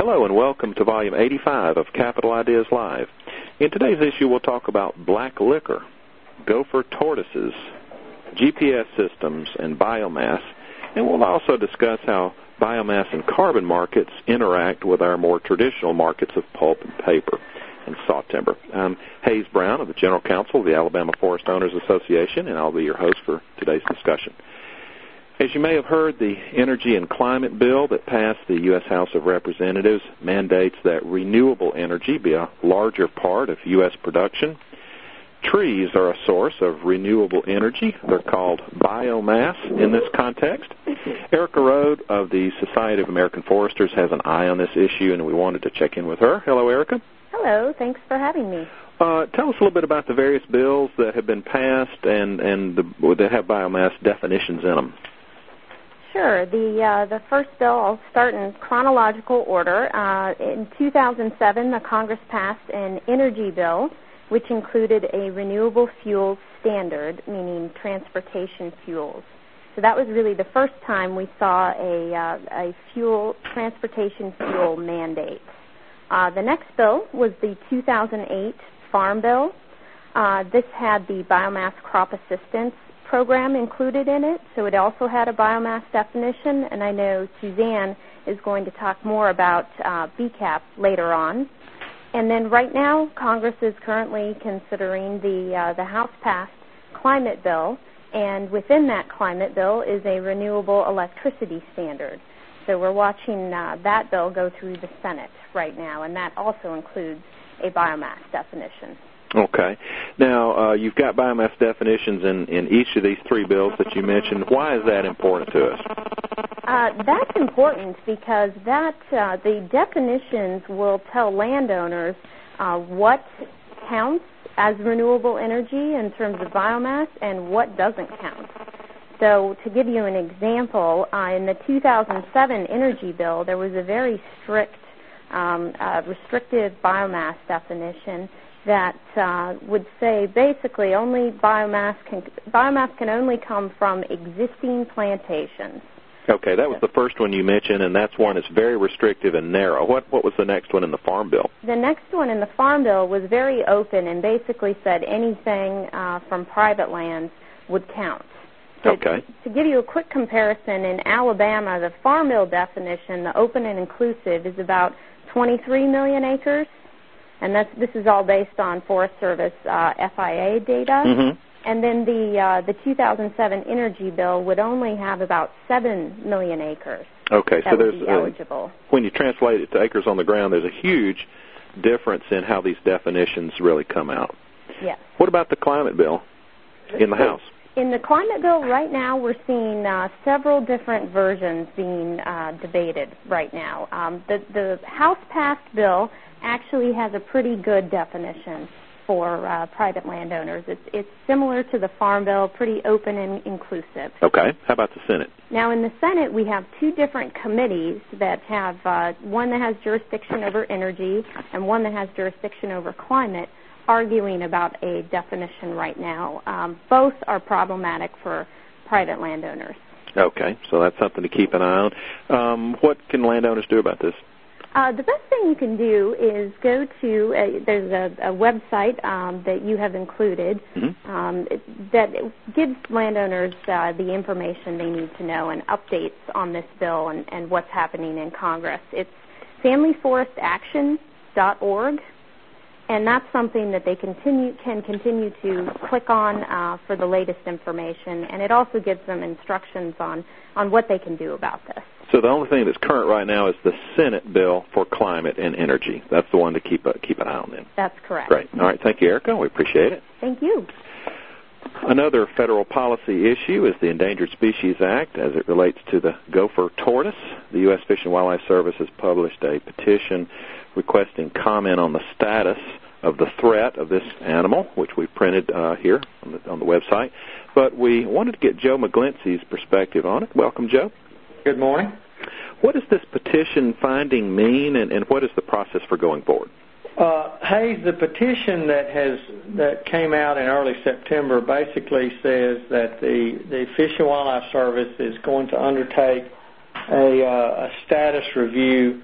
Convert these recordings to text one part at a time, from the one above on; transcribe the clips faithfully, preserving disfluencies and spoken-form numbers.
Hello and welcome to Volume eighty-five of Capital Ideas Live. In today's issue, we'll talk about black liquor, gopher tortoises, G P S systems, and biomass. And we'll also discuss how biomass and carbon markets interact with our more traditional markets of pulp and paper and saw timber. I'm Hayes Brown of the General Counsel of the Alabama Forest Owners Association, and I'll be your host for today's discussion. As you may have heard, the Energy and Climate Bill that passed the U S House of Representatives mandates that renewable energy be a larger part of U S production. Trees are a source of renewable energy. They're called biomass in this context. Erica Rode of the Society of American Foresters has an eye on this issue, and we wanted to check in with her. Hello, Erica. Hello. Thanks for having me. Uh, tell us a little bit about the various bills that have been passed and, and the, that have biomass definitions in them. Sure. The uh, the first bill, I'll start in chronological order. Uh, in two thousand seven, the Congress passed an energy bill, which included a renewable fuels standard, meaning transportation fuels. So that was really the first time we saw a, uh, a fuel transportation fuel mandate. Uh, the next bill was the two thousand eight Farm Bill. Uh, this had the biomass crop assistance program included in it, so it also had a biomass definition, and I know Suzanne is going to talk more about uh, B CAP later on. And then right now, Congress is currently considering the uh, the House-passed climate bill, and within that climate bill is a renewable electricity standard. So we're watching uh, that bill go through the Senate right now, and that also includes a biomass definition. Okay. Now, uh, you've got biomass definitions in, in each of these three bills that you mentioned. Why is that important to us? Uh, that's important because that uh, the definitions will tell landowners uh, what counts as renewable energy in terms of biomass and what doesn't count. So to give you an example, uh, in the two thousand seven energy bill, there was a very strict, um, uh, restrictive biomass definition that uh, would say basically only biomass can biomass can only come from existing plantations. Okay, that was the first one you mentioned, and that's one that's very restrictive and narrow. What what was the next one in the Farm Bill? The next one in the Farm Bill was very open and basically said anything uh, from private lands would count. So okay. To, to give you a quick comparison, in Alabama, the Farm Bill definition, the open and inclusive, is about twenty-three million acres. And that's, this is all based on Forest Service uh, F I A data. Mm-hmm. And then the uh, the two thousand seven energy bill would only have about seven million acres. Okay, that so would there's be eligible. Uh, when you translate it to acres on the ground, there's a huge difference in how these definitions really come out. Yes. What about the climate bill in the House? In the climate bill right now, we're seeing uh, several different versions being uh, debated right now. Um, the, the House-passed bill actually has a pretty good definition for uh, private landowners. It's, it's similar to the Farm Bill, pretty open and inclusive. Okay. How about the Senate? Now, in the Senate, we have two different committees that have uh, one that has jurisdiction over energy and one that has jurisdiction over climate, arguing about a definition right now. Um, both are problematic for private landowners. Okay, so that's something to keep an eye on. Um, what can landowners do about this? Uh, the best thing you can do is go to, uh, there's a, a website um, that you have included mm-hmm. um, that gives landowners uh, the information they need to know and updates on this bill and, and what's happening in Congress. It's family forest action dot org. And that's something that they continue can continue to click on uh, for the latest information, and it also gives them instructions on, on what they can do about this. So the only thing that's current right now is the Senate bill for climate and energy. That's the one to keep a, keep an eye on then. That's correct. Great. All right. Thank you, Erica. We appreciate it. Thank you. Another federal policy issue is the Endangered Species Act as it relates to the gopher tortoise. The U S Fish and Wildlife Service has published a petition requesting comment on the status of the threat of this animal, which we printed uh, here on the, on the website. But we wanted to get Joe McGlincy's perspective on it. Welcome, Joe. Good morning. What does this petition finding mean, and, and what is the process for going forward? Uh, Hayes, the petition that has that came out in early September basically says that the, the Fish and Wildlife Service is going to undertake a, uh, a status review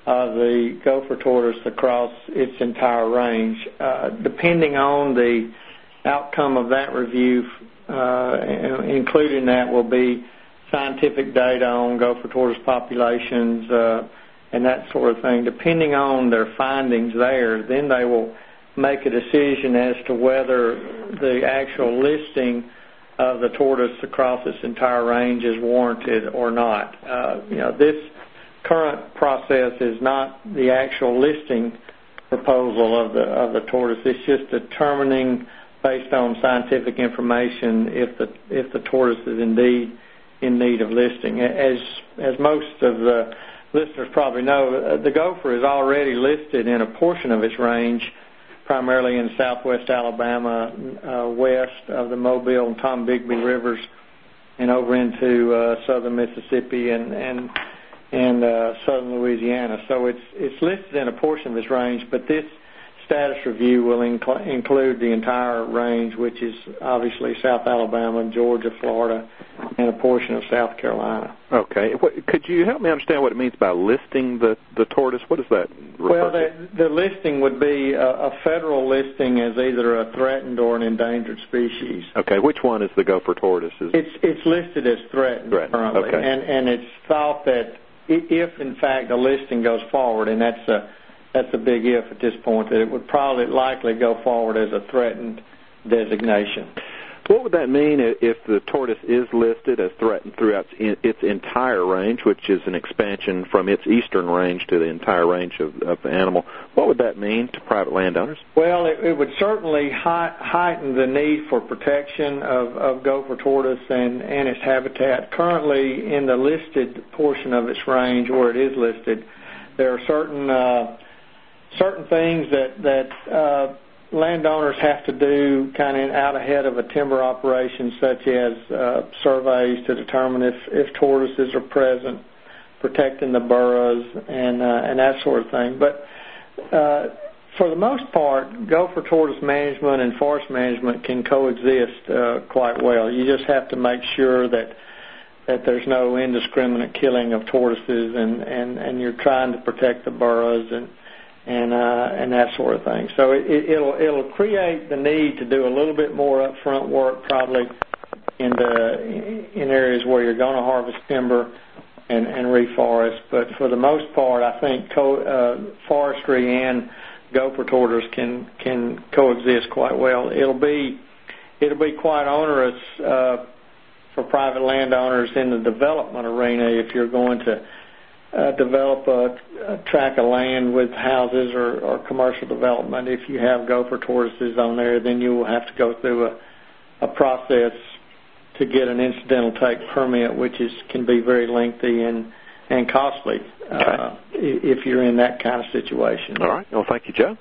of the gopher tortoise across its entire range. Uh, depending on the outcome of that review, uh, including that will be scientific data on gopher tortoise populations uh, and that sort of thing. Depending on their findings there, then they will make a decision as to whether the actual listing of the tortoise across its entire range is warranted or not. Uh, you know, this current process is not the actual listing proposal of the of the tortoise. It's just determining, based on scientific information, if the if the tortoise is indeed in need of listing. As as most of the listeners probably know, the gopher is already listed in a portion of its range, primarily in southwest Alabama, uh, west of the Mobile and Tombigbee rivers, and over into uh, southern Mississippi and and and uh, southern Louisiana. So it's it's listed in a portion of its range, but this status review will inc- include the entire range, which is obviously South Alabama, Georgia, Florida, and a portion of South Carolina. Okay. What, could you help me understand what it means by listing the, the tortoise? What does that refer well, to? the, the listing would be a, a federal listing as either a threatened or an endangered species. Okay. Which one is the gopher tortoise? Is it's it's listed as threatened, threatened. currently, okay. and and it's thought that if in fact the listing goes forward, and that's a That's a big if at this point, that it would probably likely go forward as a threatened designation. What would that mean if the tortoise is listed as threatened throughout its entire range, which is an expansion from its eastern range to the entire range of, of the animal? What would that mean to private landowners? Well, it, it would certainly hi- heighten the need for protection of, of gopher tortoise and, and its habitat. Currently, in the listed portion of its range where it is listed, there are certain uh, certain things that that uh, landowners have to do kind of out ahead of a timber operation, such as uh, surveys to determine if, if tortoises are present, protecting the burrows, and uh, and that sort of thing. But uh, for the most part, gopher tortoise management and forest management can coexist uh, quite well. You just have to make sure that that there's no indiscriminate killing of tortoises, and, and, and you're trying to protect the burrows and and uh, and that sort of thing. So it, it, it'll it'll create the need to do a little bit more upfront work, probably in the in areas where you're going to harvest timber and, and reforest. But for the most part, I think co- uh, forestry and gopher tortoise can can coexist quite well. It'll be it'll be quite onerous uh, for private landowners in the development arena if you're going to Uh, develop a, a tract of land with houses or, or commercial development. If you have gopher tortoises on there, then you will have to go through a, a process to get an incidental take permit, which is can be very lengthy and and costly okay. uh, if you're in that kind of situation. All right. Well, thank you, Joe.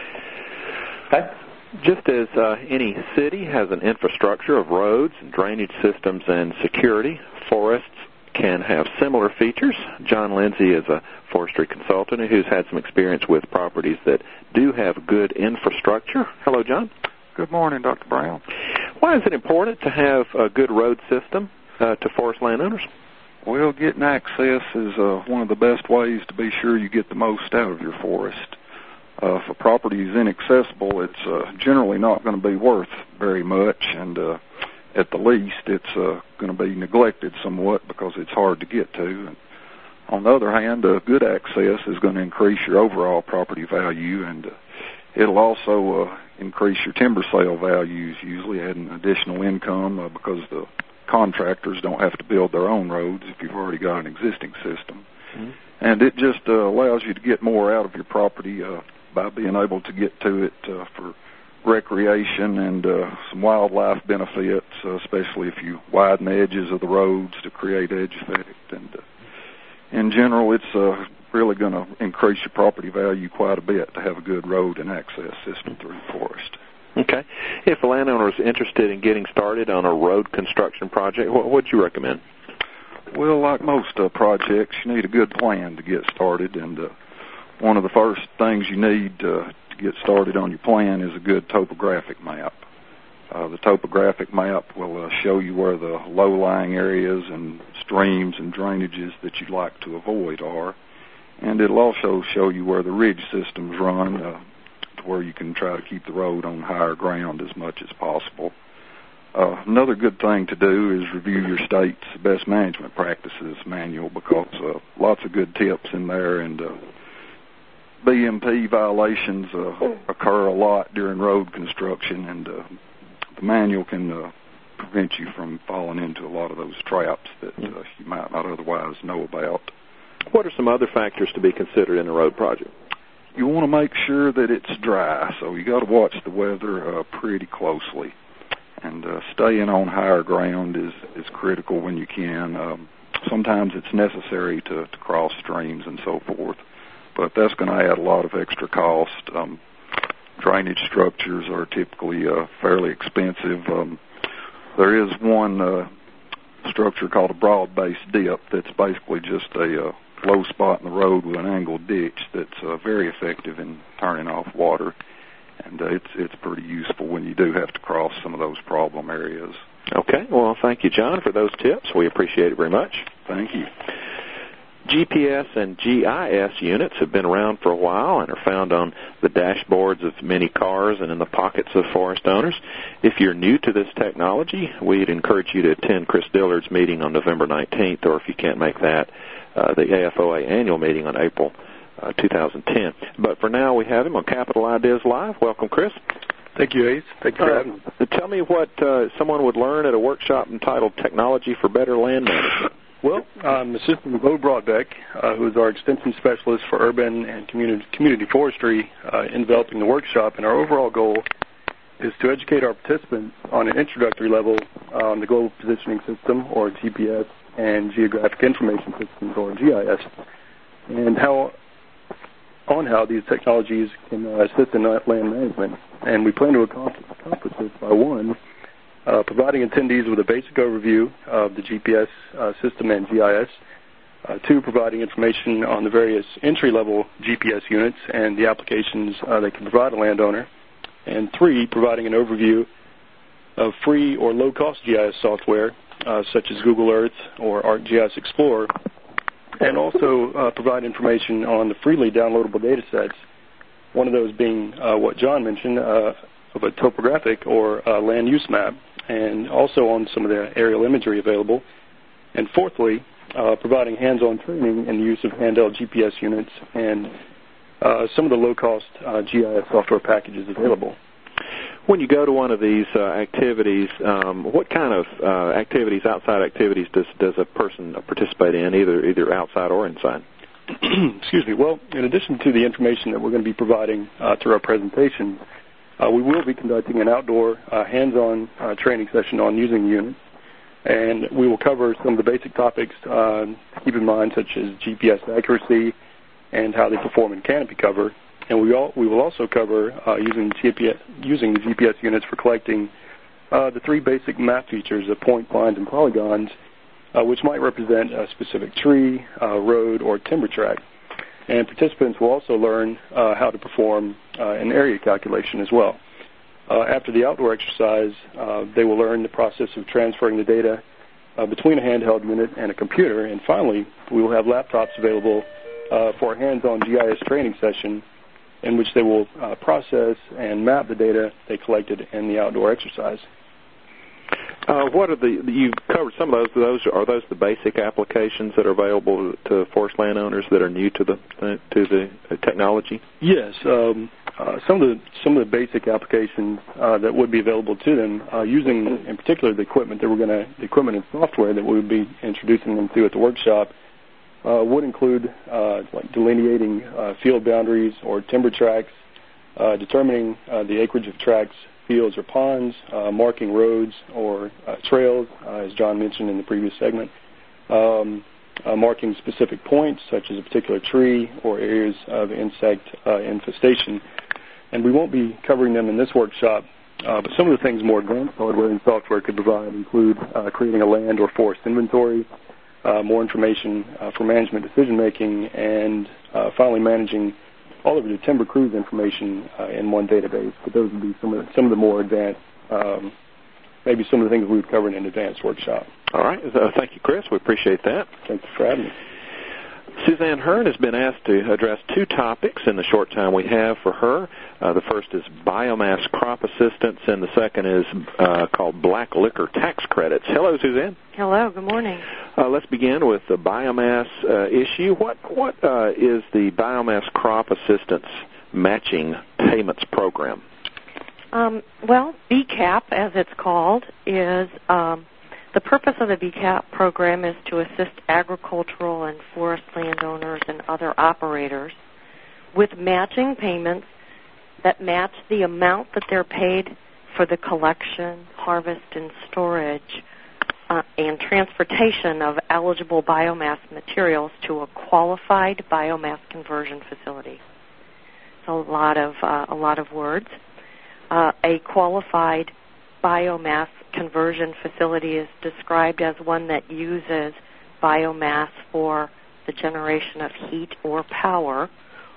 Okay. Just as uh, any city has an infrastructure of roads and drainage systems and security, forests can have similar features. John Lindsay is a forestry consultant who's had some experience with properties that do have good infrastructure. Hello, John. Good morning, Doctor Brown. Why is it important to have a good road system uh, to forest landowners? Well, getting access is uh, one of the best ways to be sure you get the most out of your forest. Uh, if a property is inaccessible, it's uh, generally not going to be worth very much, and uh, at the least, it's uh, going to be neglected somewhat because it's hard to get to. And on the other hand, uh, good access is going to increase your overall property value, and uh, it'll also uh, increase your timber sale values, usually adding additional income uh, because the contractors don't have to build their own roads if you've already got an existing system. Mm-hmm. And it just uh, allows you to get more out of your property uh, by being able to get to it uh, for recreation and uh, some wildlife benefits, uh, especially if you widen the edges of the roads to create edge effect. And uh, in general, it's uh, really going to increase your property value quite a bit to have a good road and access system through the forest. Okay. If a landowner is interested in getting started on a road construction project, what would you recommend? Well, like most uh, projects, you need a good plan to get started, and uh, one of the first things you need uh, get started on your plan is a good topographic map. Uh, the topographic map will uh, show you where the low-lying areas and streams and drainages that you'd like to avoid are. and it'll also show you where the ridge systems run, uh, to where you can try to keep the road on higher ground as much as possible. Uh, another good thing to do is review your state's best management practices manual, because uh, lots of good tips in there, and uh, B M P violations uh, occur a lot during road construction, and uh, the manual can uh, prevent you from falling into a lot of those traps that uh, you might not otherwise know about. What are some other factors to be considered in a road project? You want to make sure that it's dry, so you got to watch the weather uh, pretty closely. And uh, staying on higher ground is, is critical when you can. Um, sometimes it's necessary to, to cross streams and so forth, but that's going to add a lot of extra cost. Um, drainage structures are typically uh, fairly expensive. Um, there is one uh, structure called a broad-based dip that's basically just a uh, low spot in the road with an angled ditch that's uh, very effective in turning off water. And uh, it's it's pretty useful when you do have to cross some of those problem areas. Okay. Well, thank you, John, for those tips. We appreciate it very much. Thank you. G P S and G I S units have been around for a while and are found on the dashboards of many cars and in the pockets of forest owners. If you're new to this technology, we'd encourage you to attend Chris Dillard's meeting on November nineteenth, or if you can't make that, uh, the A F O A annual meeting on April Uh, two thousand ten. But for now, we have him on Capital Ideas Live. Welcome, Chris. Thank you, Ace. Thank you for uh, having me. Tell me what uh, someone would learn at a workshop entitled Technology for Better Land Management. Well, I'm assisting Bo Broadbeck, uh, who is our extension specialist for urban and community, community forestry, uh, in developing the workshop. And our overall goal is to educate our participants on an introductory level uh, on the Global Positioning System, or G P S, and Geographic Information Systems, or G I S, and how on how these technologies can uh, assist in land management. And we plan to accomplish, accomplish this by, one, uh, providing attendees with a basic overview of the G P S uh, system and G I S, uh, two, providing information on the various entry-level G P S units and the applications uh, they can provide a landowner, and three, providing an overview of free or low-cost G I S software, uh, such as Google Earth or ArcGIS Explorer, and also uh, provide information on the freely downloadable data sets, one of those being uh, what John mentioned, uh, of a topographic or uh, land use map, and also on some of the aerial imagery available. And fourthly, uh, providing hands-on training in the use of handheld G P S units and uh, some of the low-cost uh, G I S software packages available. When you go to one of these uh, activities, um, what kind of uh, activities, outside activities, does does a person participate in, either either outside or inside? Excuse me. Well, in addition to the information that we're going to be providing uh, through our presentation, uh, we will be conducting an outdoor uh, hands-on uh, training session on using the units, and we will cover some of the basic topics uh, to keep in mind, such as G P S accuracy and how they perform in canopy cover. And we, all, we will also cover uh, using, G P S, using the G P S units for collecting uh, the three basic map features of point, lines, and polygons, uh, which might represent a specific tree, uh, road, or timber tract. And participants will also learn uh, how to perform uh, an area calculation as well. Uh, after the outdoor exercise, uh, they will learn the process of transferring the data uh, between a handheld unit and a computer. And finally, we will have laptops available uh, for a hands-on G I S training session, in which they will uh, process and map the data they collected in the outdoor exercise. Uh, what are the, you've covered some of those, those, are those the basic applications that are available to forest landowners that are new to the, to the technology? Yes, um, uh, some of the, some of the basic applications uh, that would be available to them, uh, using in particular the equipment that we're going to, the equipment and software that we would be introducing them to at the workshop, Uh, would include uh, like delineating uh, field boundaries or timber tracts, uh, determining uh, the acreage of tracts, fields, or ponds, uh, marking roads or uh, trails, uh, as John mentioned in the previous segment, um, uh, marking specific points, such as a particular tree or areas of insect uh, infestation. And we won't be covering them in this workshop, uh, but some of the things more advanced hardware and software could provide include uh, creating a land or forest inventory, Uh, more information uh, for management decision-making, and uh, finally managing all of the timber cruise information uh, in one database. But those would be some of the, some of the more advanced, um, maybe some of the things we would cover in an advanced workshop. All right. Uh, thank you, Chris. We appreciate that. Thank you for having me. Suzanne Hearn has been asked to address two topics in the short time we have for her. Uh, the first is biomass crop assistance, and the second is uh, called black liquor tax credits. Hello, Suzanne. Hello. Good morning. Uh, let's begin with the biomass uh, issue. What what uh, is the biomass crop assistance matching payments program? Um, well, B CAP, as it's called, is um, the purpose of the B CAP program is to assist agricultural and forest landowners and other operators with matching payments that match the amount that they're paid for the collection, harvest, and storage uh, and transportation of eligible biomass materials to a qualified biomass conversion facility. So a lot of uh, a lot of words. Uh, a qualified biomass conversion facility is described as one that uses biomass for the generation of heat or power,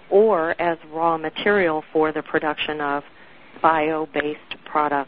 or as raw material for the production of bio-based products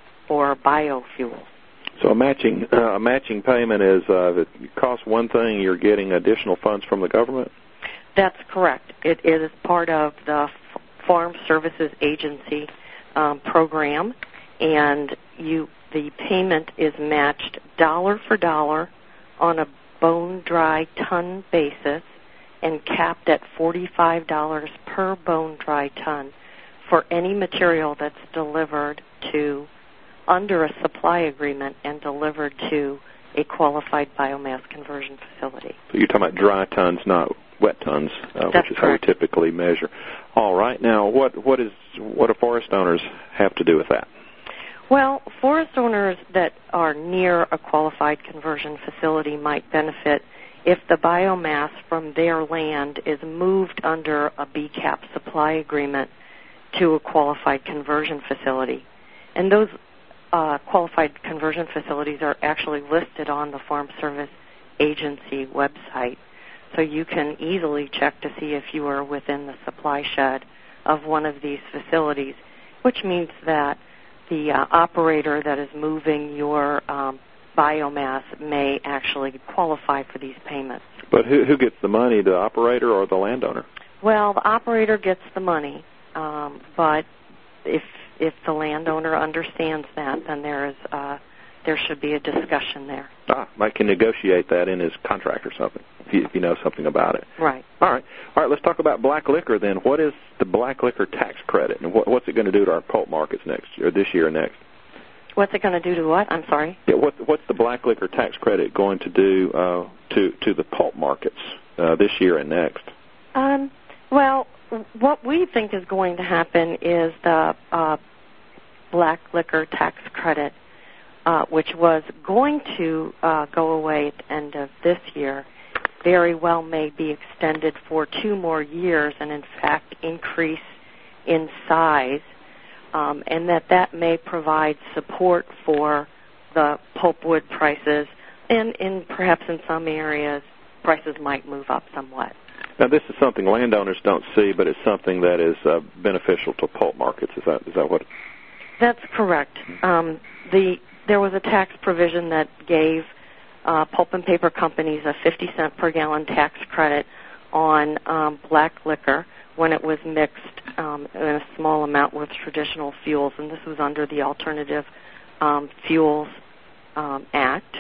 or biofuels. So a matching uh, a matching payment is uh, if it costs one thing, you're getting additional funds from the government? That's correct. It is part of the F- Farm Services Agency um, program, and you the payment is matched dollar for dollar on a bone-dry ton basis and capped at forty-five dollars per bone-dry ton for any material that's delivered to under a supply agreement and delivered to a qualified biomass conversion facility. So you're talking about dry tons, not wet tons, uh, which is how we typically measure. All right. Now, what what is what do forest owners have to do with that? Well, forest owners that are near a qualified conversion facility might benefit if the biomass from their land is moved under a B CAP supply agreement to a qualified conversion facility. And those uh, qualified conversion facilities are actually listed on the Farm Service Agency website. So you can easily check to see if you are within the supply shed of one of these facilities, which means that the uh, operator that is moving your um, biomass may actually qualify for these payments. But who, who gets the money, the operator or the landowner? Well, the operator gets the money, um, but if if the landowner understands that, then there is uh, there should be a discussion there. Ah, Mike can negotiate that in his contract or something, if you, if you know something about it. Right. All right. All right, let's talk about black liquor then. What is the black liquor tax credit, and what, what's it going to do to our pulp markets next year, this year and next? What's it going to do to what? I'm sorry? Yeah, what, what's the black liquor tax credit going to do uh, to, to the pulp markets uh, this year and next? Um, well, what we think is going to happen is the uh, black liquor tax credit, Uh, which was going to uh, go away at the end of this year, very well may be extended for two more years and, in fact, increase in size, um, and that that may provide support for the pulpwood prices, and in perhaps in some areas, prices might move up somewhat. Now, this is something landowners don't see, but it's something that is uh, beneficial to pulp markets. Is that is that what? That's correct. Um, the There was a tax provision that gave uh, pulp and paper companies a fifty cent per gallon tax credit on um, black liquor when it was mixed um, in a small amount with traditional fuels, and this was under the Alternative um, Fuels um, Act.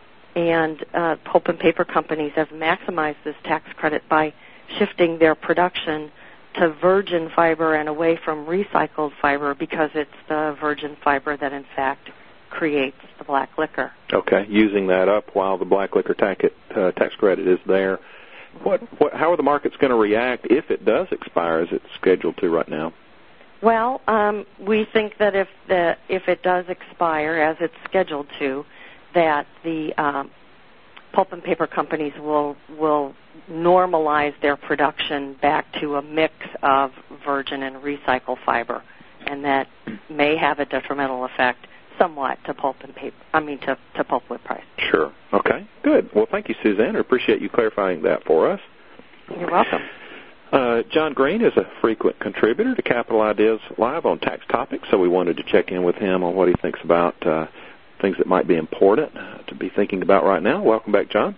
And uh, pulp and paper companies have maximized this tax credit by shifting their production to virgin fiber and away from recycled fiber, because it's the virgin fiber that, in fact, creates the black liquor. Okay, using that up while the black liquor tax, uh, tax credit is there. What, what, how are the markets going to react if it does expire as it's scheduled to right now? Well, um, we think that if the if it does expire as it's scheduled to, that the um, pulp and paper companies will will normalize their production back to a mix of virgin and recycled fiber, and that may have a detrimental effect somewhat to pulp and paper, I mean to, to pulpwood price. Sure. Okay, good. Well, thank you, Suzanne. I appreciate you clarifying that for us. You're welcome. Uh, John Green is a frequent contributor to Capital Ideas Live on tax topics, so we wanted to check in with him on what he thinks about uh, things that might be important to be thinking about right now. Welcome back, John.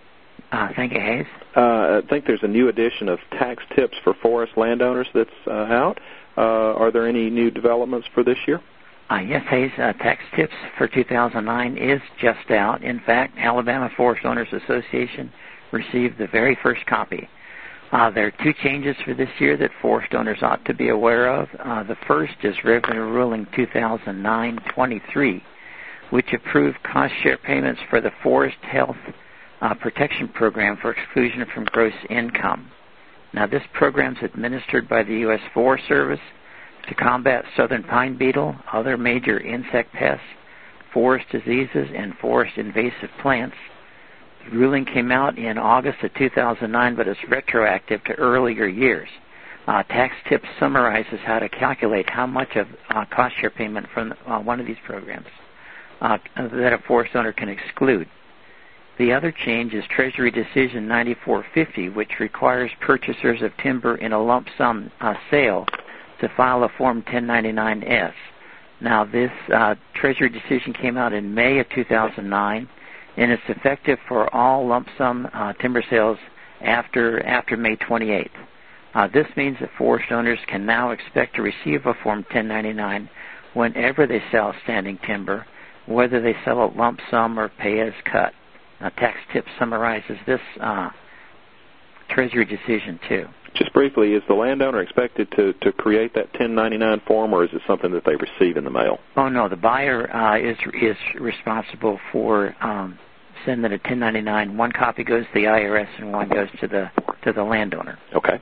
Uh, thank you, Hayes. Uh, I think there's a new edition of Tax Tips for Forest Landowners that's uh, out. Uh, are there any new developments for this year? Uh, yes, Hayes. Uh, Tax Tips for two thousand nine is just out. In fact, Alabama Forest Owners Association received the very first copy. Uh, there are two changes for this year that forest owners ought to be aware of. Uh, the first is Revenue Ruling two thousand nine twenty-three, which approved cost-share payments for the Forest Health uh, Protection Program for exclusion from gross income. Now, this program is administered by the U S Forest Service to combat southern pine beetle, other major insect pests, forest diseases, and forest invasive plants. The ruling came out in August of two thousand nine, but it's retroactive to earlier years. Uh, Tax Tips summarizes how to calculate how much of uh, cost share payment from uh, one of these programs uh, that a forest owner can exclude. The other change is Treasury Decision ninety-four fifty, which requires purchasers of timber in a lump sum uh, sale to file a Form ten ninety-nine S. Now, this uh, Treasury decision came out in May of two thousand nine, and it's effective for all lump sum uh, timber sales after after May twenty-eighth. Uh, this means that forest owners can now expect to receive a Form ten ninety-nine whenever they sell standing timber, whether they sell a lump sum or pay as cut. Now, Tax Tips summarizes this uh, Treasury decision, too. Just briefly, is the landowner expected to, to create that ten ninety-nine form, or is it something that they receive in the mail? Oh, no. The buyer uh, is is responsible for um, sending a ten ninety-nine. One copy goes to the I R S and one goes to the to the landowner. Okay.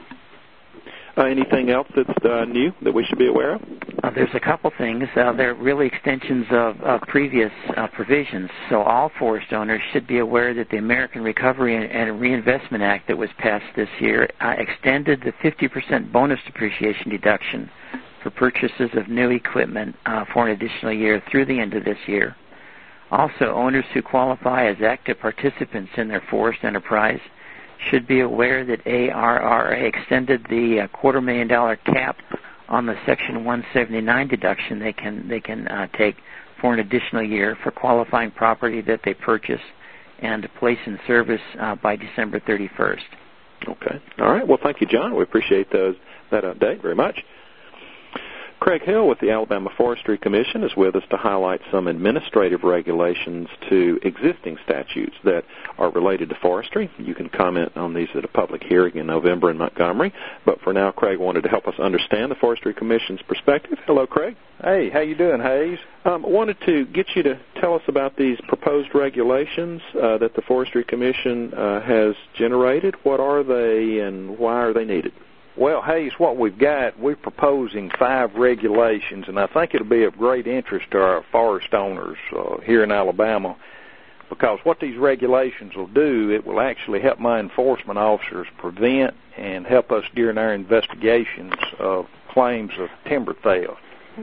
Uh, anything else that's uh, new that we should be aware of? Uh, there's a couple things. Uh, they're really extensions of, of previous uh, provisions. So all forest owners should be aware that the American Recovery and, and Reinvestment Act that was passed this year uh, extended the fifty percent bonus depreciation deduction for purchases of new equipment uh, for an additional year through the end of this year. Also, owners who qualify as active participants in their forest enterprise should be aware that A R R A extended the uh, quarter million dollar cap on the Section one seventy-nine deduction they can they can uh, take for an additional year for qualifying property that they purchase and place in service uh, by December thirty-first. Okay. All right. Well, thank you, John. We appreciate those, that update very much. Craig Hill with the Alabama Forestry Commission is with us to highlight some administrative regulations to existing statutes that are related to forestry. You can comment on these at a public hearing in November in Montgomery. But for now, Craig wanted to help us understand the Forestry Commission's perspective. Hello, Craig. Hey, how you doing, Hayes? Um, I wanted to get you to tell us about these proposed regulations uh, that the Forestry Commission uh, has generated. What are they and why are they needed? Well, Hayes, what we've got, we're proposing five regulations, and I think it'll be of great interest to our forest owners uh, here in Alabama, because what these regulations will do, it will actually help my enforcement officers prevent and help us during our investigations of claims of timber theft.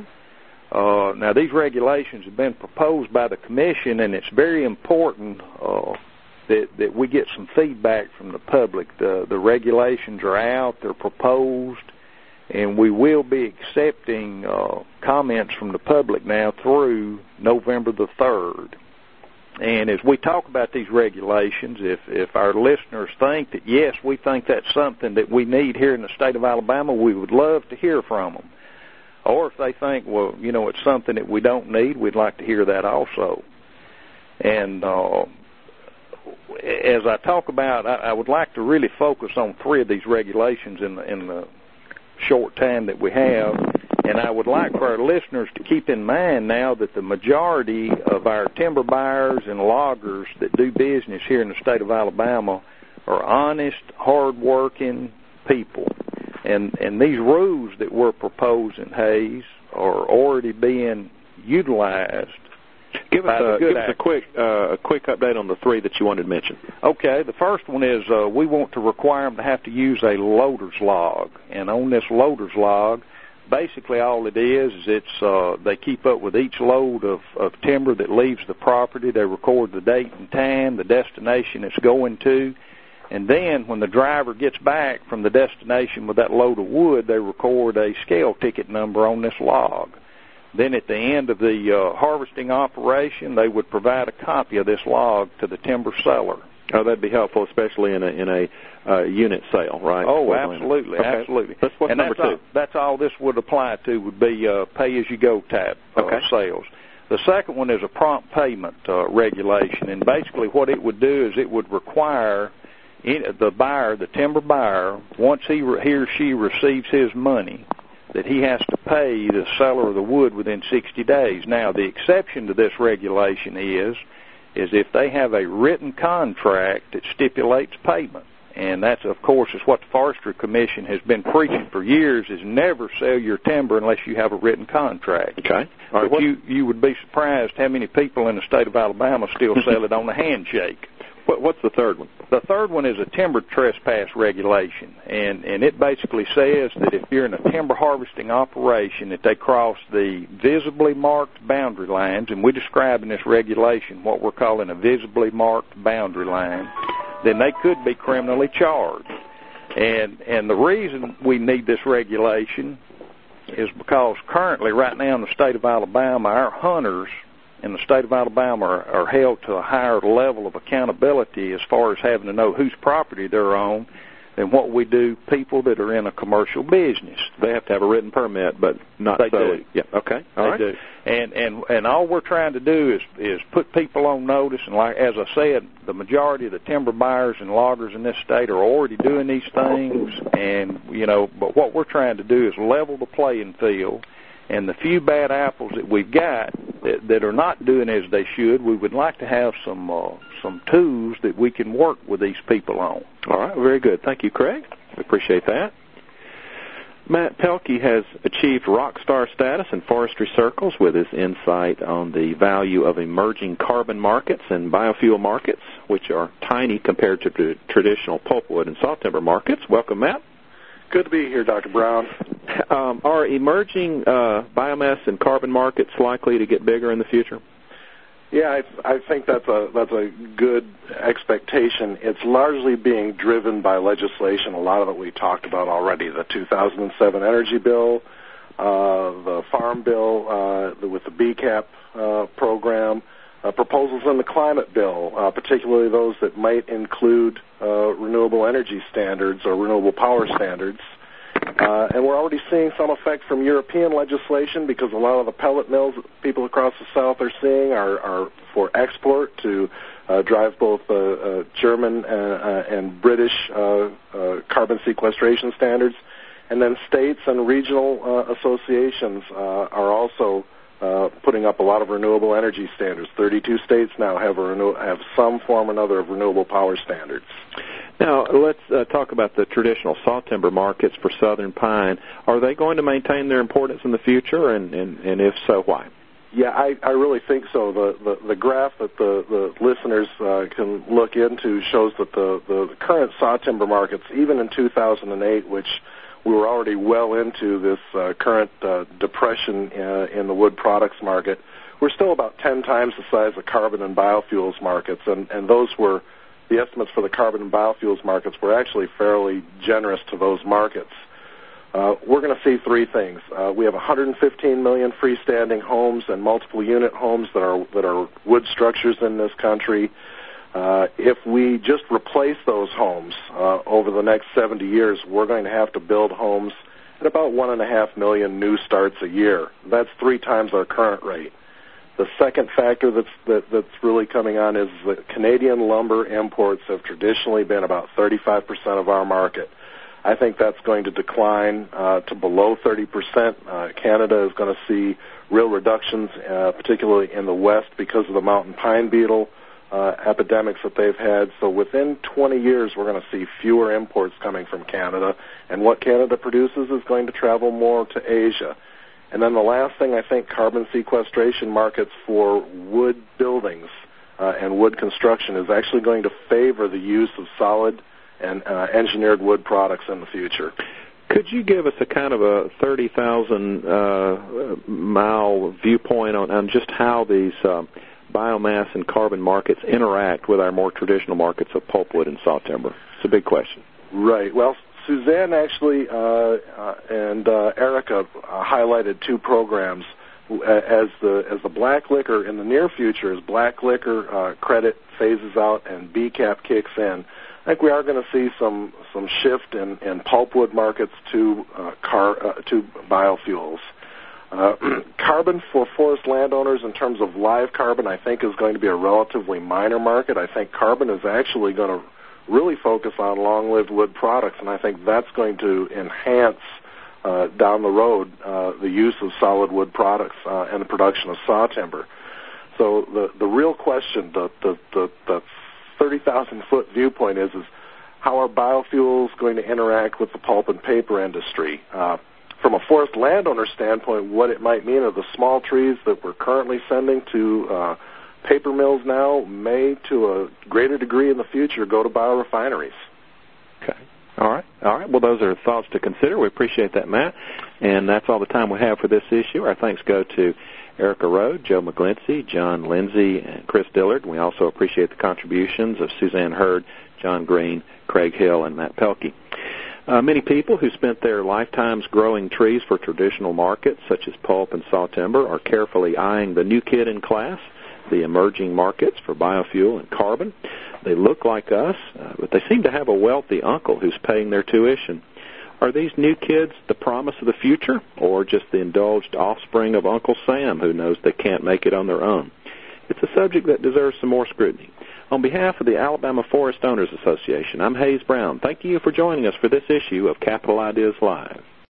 Uh, now, these regulations have been proposed by the Commission, and it's very important uh, That, that we get some feedback from the public. The, the regulations are out, they're proposed, and we will be accepting uh, comments from the public now through November the third. And as we talk about these regulations, if, if our listeners think that, yes, we think that's something that we need here in the state of Alabama, we would love to hear from them. Or if they think, well, you know, it's something that we don't need, we'd like to hear that also. And uh as I talk about, I, I would like to really focus on three of these regulations in the, in the short time that we have, and I would like for our listeners to keep in mind now that the majority of our timber buyers and loggers that do business here in the state of Alabama are honest, hard-working people, and and these rules that we're proposing, Hayes, are already being utilized. Give us, a, give us a quick uh, a quick update on the three that you wanted to mention. Okay, the first one is uh, we want to require them to have to use a loader's log. And on this loader's log, basically all it is is it's uh, they keep up with each load of, of timber that leaves the property. They record the date and time, the destination it's going to. And then when the driver gets back from the destination with that load of wood, they record a scale ticket number on this log. Then at the end of the uh, harvesting operation, they would provide a copy of this log to the timber seller. Oh, that'd be helpful, especially in a in a uh, unit sale, right? Oh, absolutely, okay. absolutely. That's what's and number that's two. All, that's all this would apply to would be uh, pay-as-you-go type uh, okay. sales. The second one is a prompt payment uh, regulation, and basically what it would do is it would require the buyer, the timber buyer, once he, re- he or she receives his money, that he has to pay the seller of the wood within sixty days. Now, the exception to this regulation is, is if they have a written contract that stipulates payment. And that's, of course, is what the Forestry Commission has been preaching for years, is never sell your timber unless you have a written contract. Okay. All right. But you, you would be surprised how many people in the state of Alabama still sell it on the handshake. What, what's the third one? The third one is a timber trespass regulation, and, and it basically says that if you're in a timber harvesting operation, that they cross the visibly marked boundary lines, and we describe in this regulation what we're calling a visibly marked boundary line, then they could be criminally charged. And and the reason we need this regulation is because currently, right now in the state of Alabama, our hunters in the state of Alabama are, are held to a higher level of accountability as far as having to know whose property they're on than what we do people that are in a commercial business. They have to have a written permit, but not they so. Do. Yeah. Okay. All they right. do. And and and all we're trying to do is is put people on notice. And like as I said, the majority of the timber buyers and loggers in this state are already doing these things. And you know, but what we're trying to do is level the playing field. And the few bad apples that we've got that, that are not doing as they should, we would like to have some uh, some tools that we can work with these people on. All right, very good. Thank you, Craig. We appreciate that. Matt Pelkey has achieved rock star status in forestry circles with his insight on the value of emerging carbon markets and biofuel markets, which are tiny compared to the traditional pulpwood and sawtimber markets. Welcome, Matt. Good to be here, Doctor Brown. Um, are emerging uh, biomass and carbon markets likely to get bigger in the future? Yeah, I, I think that's a that's a good expectation. It's largely being driven by legislation. A lot of it we talked about already. The two thousand seven Energy Bill, uh, the Farm Bill uh, with the B CAP uh, program, uh, proposals in the Climate Bill, uh, particularly those that might include uh, renewable energy standards or renewable power standards. Uh, and we're already seeing some effect from European legislation because a lot of the pellet mills that people across the South are seeing are, are for export to uh, drive both uh, uh, German and, uh, and British uh, uh, carbon sequestration standards. And then states and regional uh, associations uh, are also uh, putting up a lot of renewable energy standards. thirty-two states now have, a renew- have some form or another of renewable power standards. Now, let's uh, talk about the traditional sawtimber markets for southern pine. Are they going to maintain their importance in the future, and, and, and if so, why? Yeah, I, I really think so. The, the, the graph that the, the listeners uh, can look into shows that the, the current sawtimber markets, even in two thousand eight, which we were already well into this uh, current uh, depression uh, in the wood products market, we're still about ten times the size of carbon and biofuels markets, and, and those were the estimates for the carbon and biofuels markets were actually fairly generous to those markets. Uh, we're going to see three things. Uh, we have one hundred fifteen million freestanding homes and multiple unit homes that are that are wood structures in this country. Uh, if we just replace those homes uh, over the next seventy years, we're going to have to build homes at about one and a half million new starts a year. That's three times our current rate. The second factor that's that, that's really coming on is that Canadian lumber imports have traditionally been about thirty-five percent of our market. I think that's going to decline uh, to below thirty percent. Uh, Canada is going to see real reductions, uh, particularly in the west, because of the mountain pine beetle uh, epidemics that they've had. So within twenty years, we're going to see fewer imports coming from Canada, and what Canada produces is going to travel more to Asia. And then the last thing, I think carbon sequestration markets for wood buildings uh, and wood construction is actually going to favor the use of solid and uh, engineered wood products in the future. Could you give us a kind of a thirty thousand uh, mile viewpoint on, on just how these uh, biomass and carbon markets interact with our more traditional markets of pulpwood and sawtimber? It's a big question. Right. Well, Suzanne actually uh, uh, and uh, Erica uh, highlighted two programs. as the as the black liquor in the near future, as black liquor uh, credit phases out and B CAP kicks in, I think we are going to see some some shift in, in pulpwood markets to uh, car uh, to biofuels. Uh, carbon for forest landowners in terms of live carbon, I think, is going to be a relatively minor market. I think carbon is actually going to really focus on long-lived wood products, and I think that's going to enhance uh, down the road uh, the use of solid wood products uh, and the production of saw timber. So the the real question, the the the, the thirty thousand foot viewpoint is is how are biofuels going to interact with the pulp and paper industry? Uh, From a forest landowner standpoint, what it might mean are the small trees that we're currently sending to uh, paper mills now may, to a greater degree in the future, go to biorefineries. Okay. All right. All right. Well, those are thoughts to consider. We appreciate that, Matt. And that's all the time we have for this issue. Our thanks go to Erica Rode, Joe McGlinchey, John Lindsay, and Chris Dillard. And we also appreciate the contributions of Suzanne Hurd, John Green, Craig Hill, and Matt Pelkey. Uh, many people who spent their lifetimes growing trees for traditional markets, such as pulp and saw timber, are carefully eyeing the new kid in class, the emerging markets for biofuel and carbon. They look like us, uh, but they seem to have a wealthy uncle who's paying their tuition. Are these new kids the promise of the future, or just the indulged offspring of Uncle Sam who knows they can't make it on their own? It's a subject that deserves some more scrutiny. On behalf of the Alabama Forest Owners Association, I'm Hayes Brown. Thank you for joining us for this issue of Capital Ideas Live.